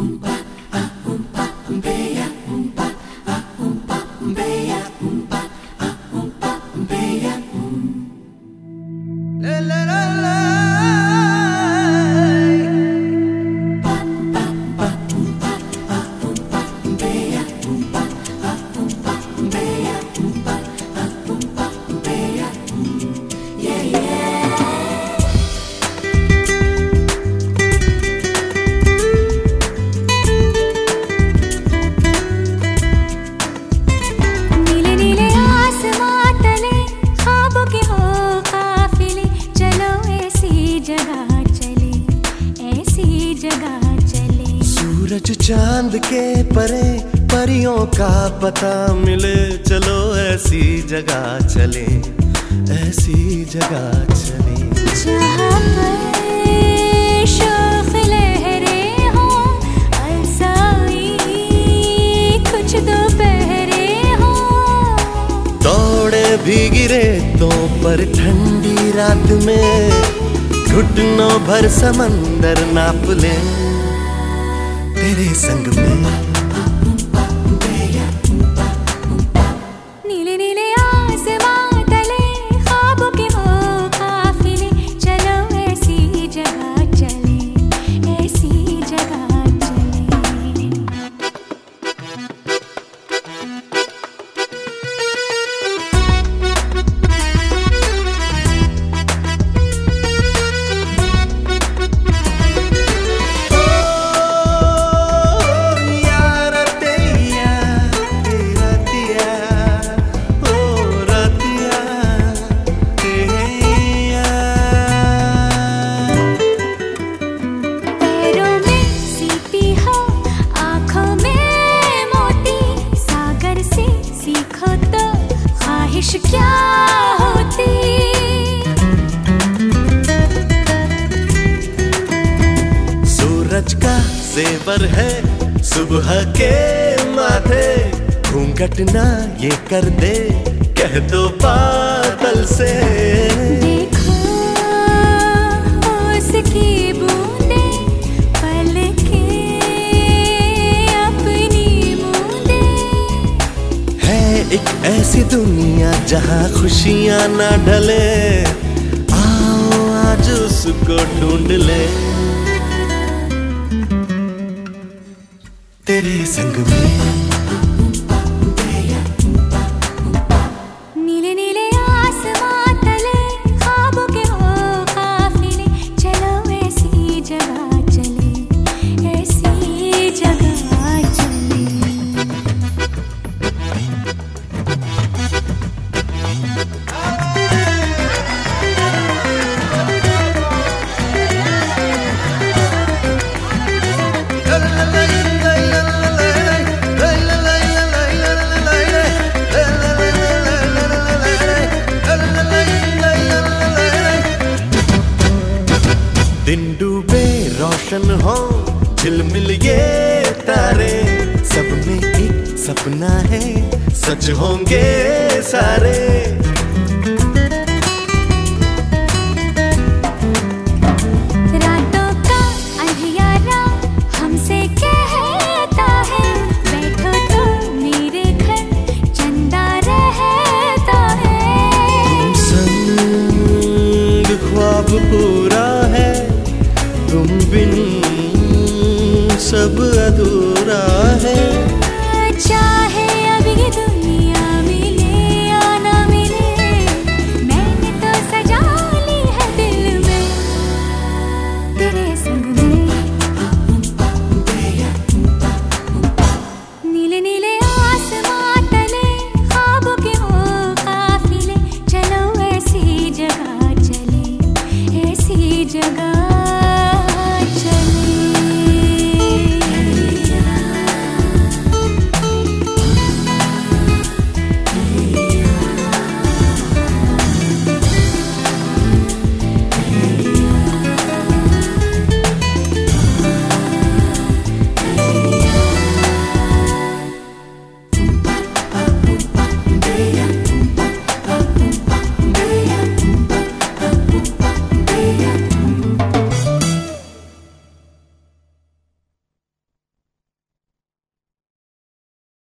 सूरज चांद के परे परियों का पता मिले, चलो ऐसी जगह चले, ऐसी जगह चले जहाँ पर शोख लहरें हों, अरसाई कुछ दोपहरे हों, दौड़े भीगी रेतों पर ठंडी रात में, घुटनों भर समंदर नाप ले तेरे संग में। नीले नीले आसमां तले ख्वाबों के हो काफिले, चलो ऐसी जगह चले, ऐसी जगह चले। क्या होती सूरज का जेवर है सुबह के माथे, घूंघट ना ये कर दे कह दो बादल से, देखो उसकी बूंदे पलके अपनी मूंदे, है एक ऐसी दुनिया जहाँ खुशियाँ ना ढले, आओ आज उसको ढूंढ ले तेरे संग में। नीले नीले आसमां तले ख्वाबों के हो काफिले, चलो ऐसी जगह चले, ऐसी जगह चले। दिन डूबे रोशन हो झिलमिल ये तारे, सब में एक सपना है सच होंगे सारे, रातों का अंधियारा हमसे कहता है, बैठो तो मेरे घर चंदा रहता है, संग ख्वाब पूरा है तुम बिन सब अधूरा है।